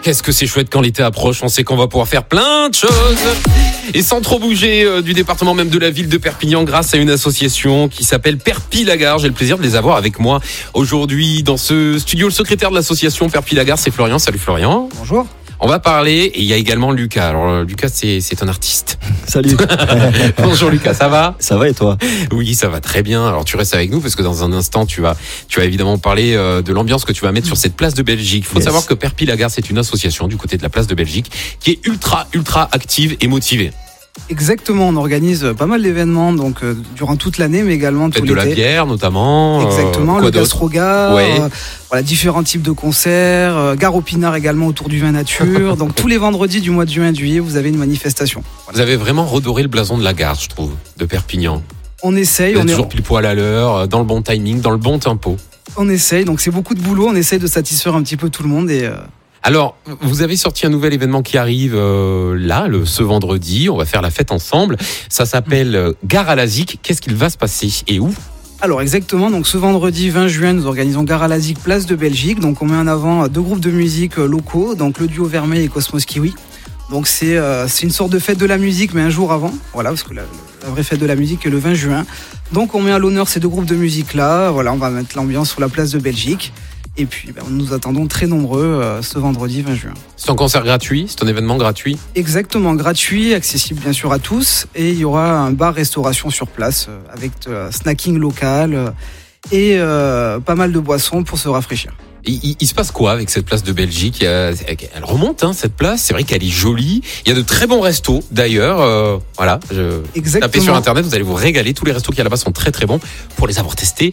Qu'est-ce que c'est chouette quand l'été approche, on sait qu'on va pouvoir faire plein de choses. Et sans trop bouger du département, même de la ville de Perpignan, grâce à une association qui s'appelle Perpi-Lagare. J'ai le plaisir de les avoir avec moi aujourd'hui dans ce studio. Le secrétaire de l'association Perpi-Lagare, c'est Florian. Salut Florian. Bonjour. On va parler, et il y a également Lucas. Alors Lucas, c'est un artiste. Salut. Bonjour Lucas, ça va ? Ça va et toi ? Oui, ça va très bien. Alors tu restes avec nous parce que dans un instant, tu vas évidemment parler de l'ambiance que tu vas mettre sur cette place de Belgique. Il faut savoir que Perpi-Lagare, c'est une association du côté de la place de Belgique qui est ultra active et motivée. Exactement, on organise pas mal d'événements donc durant toute l'année, mais également tout l'été. De la bière notamment. Exactement, le gastroga, ouais. Voilà, différents types de concerts, gare au pinard également autour du vin nature. Donc tous les vendredis du mois de juin et de juillet, vous avez une manifestation. Voilà. Vous avez vraiment redoré le blason de la gare, je trouve, de Perpignan. On essaye. Vous êtes toujours pile poil à l'heure, dans le bon timing, dans le bon tempo. On essaye, donc c'est beaucoup de boulot, on essaye de satisfaire un petit peu tout le monde et... Alors, vous avez sorti un nouvel événement qui arrive ce vendredi. On va faire la fête ensemble. Ça s'appelle Gare à la Zik. Qu'est-ce qu'il va se passer et où ? Alors exactement, donc ce vendredi 20 juin, nous organisons Gare à la Zik, place de Belgique. Donc on met en avant deux groupes de musique locaux, donc le duo Vermeil et Cosmos Kiwi. Donc c'est une sorte de fête de la musique, mais un jour avant. Voilà, parce que la vraie fête de la musique est le 20 juin. Donc on met à l'honneur ces deux groupes de musique-là. Voilà, on va mettre l'ambiance sur la place de Belgique. Et puis, nous attendons très nombreux ce vendredi 20 juin. C'est un concert gratuit, c'est un événement gratuit ? Exactement, gratuit, accessible bien sûr à tous. Et il y aura un bar-restauration sur place avec snacking local et pas mal de boissons pour se rafraîchir. Il se passe quoi avec cette place de Belgique ? Elle remonte, cette place. C'est vrai qu'elle est jolie. Il y a de très bons restos, d'ailleurs. Voilà, tapez sur Internet, vous allez vous régaler. Tous les restos qu'il y a là-bas sont très très bons pour les avoir testés.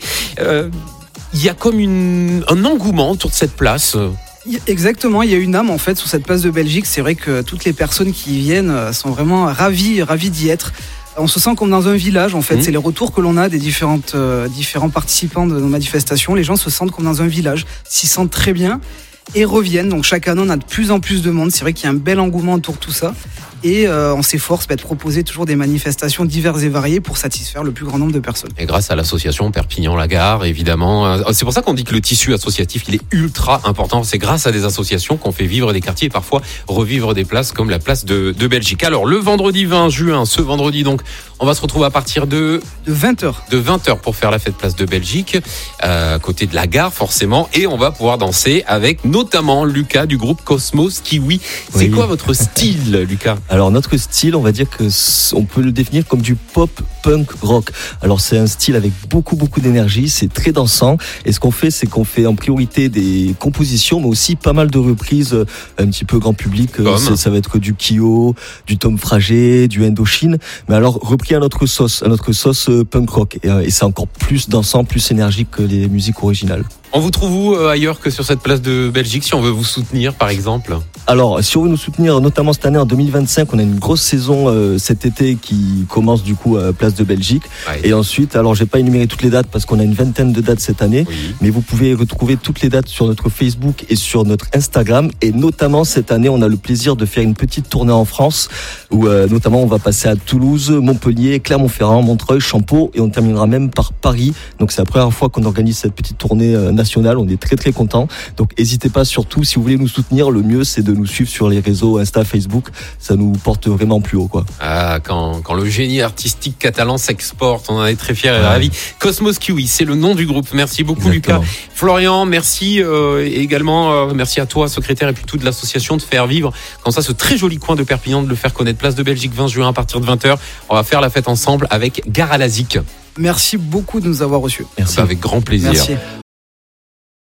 Il y a comme un engouement autour de cette place. Exactement, il y a une âme en fait sur cette place de Belgique. C'est vrai que toutes les personnes qui y viennent sont vraiment ravies d'y être. On se sent comme dans un village en fait. C'est les retours que l'on a des différents participants de nos manifestations. Les gens se sentent comme dans un village, s'y sentent très bien et reviennent. Donc chaque année on a de plus en plus de monde. C'est vrai qu'il y a un bel engouement autour de tout ça. Et on s'efforce de proposer toujours des manifestations diverses et variées pour satisfaire le plus grand nombre de personnes. Et grâce à l'association Perpignan-Lagare, évidemment. C'est pour ça qu'on dit que le tissu associatif, il est ultra important. C'est grâce à des associations qu'on fait vivre des quartiers et parfois revivre des places comme la place de Belgique. Alors, le vendredi 20 juin, ce vendredi donc, on va se retrouver à partir de 20h. De 20h pour faire la fête place de Belgique, côté de la gare forcément. Et on va pouvoir danser avec notamment Lucas du groupe Cosmos Kiwi. C'est quoi votre style, Lucas ? Alors notre style, on va dire que on peut le définir comme du pop punk rock. Alors c'est un style avec beaucoup d'énergie, c'est très dansant. Et ce qu'on fait, c'est qu'on fait en priorité des compositions, mais aussi pas mal de reprises un petit peu grand public. Ça va être du Kyo, du Tom Frager, du Indochine, mais alors repris à notre sauce punk rock. Et c'est encore plus dansant, plus énergique que les musiques originales. On vous trouve où ailleurs que sur cette place de Belgique, si on veut vous soutenir par exemple ? Alors, si on veut nous soutenir, notamment cette année en 2025, on a une grosse saison cet été qui commence du coup à Place de Belgique. Ouais. Et ensuite, alors j'ai pas énuméré toutes les dates parce qu'on a une vingtaine de dates cette année, mais vous pouvez retrouver toutes les dates sur notre Facebook et sur notre Instagram. Et notamment cette année, on a le plaisir de faire une petite tournée en France où notamment on va passer à Toulouse, Montpellier, Clermont-Ferrand, Montreuil, Champeaux et on terminera même par Paris. Donc c'est la première fois qu'on organise cette petite tournée nationale. On est très très contents. Donc n'hésitez pas, surtout si vous voulez nous soutenir, le mieux c'est de nous suivre sur les réseaux Insta, Facebook, ça nous porte vraiment plus haut, quoi. Ah, quand le génie artistique catalan s'exporte, on en est très fiers et ravis. Cosmos Kiwi, c'est le nom du groupe. Merci beaucoup. Exactement. Lucas. Florian, merci également, merci à toi, secrétaire et puis toute l'association de faire vivre comme ça ce très joli coin de Perpignan, de le faire connaître. Place de Belgique, 20 juin à partir de 20h. On va faire la fête ensemble avec Gare à la Zik. Merci beaucoup de nous avoir reçus. Merci. Avec grand plaisir. Merci.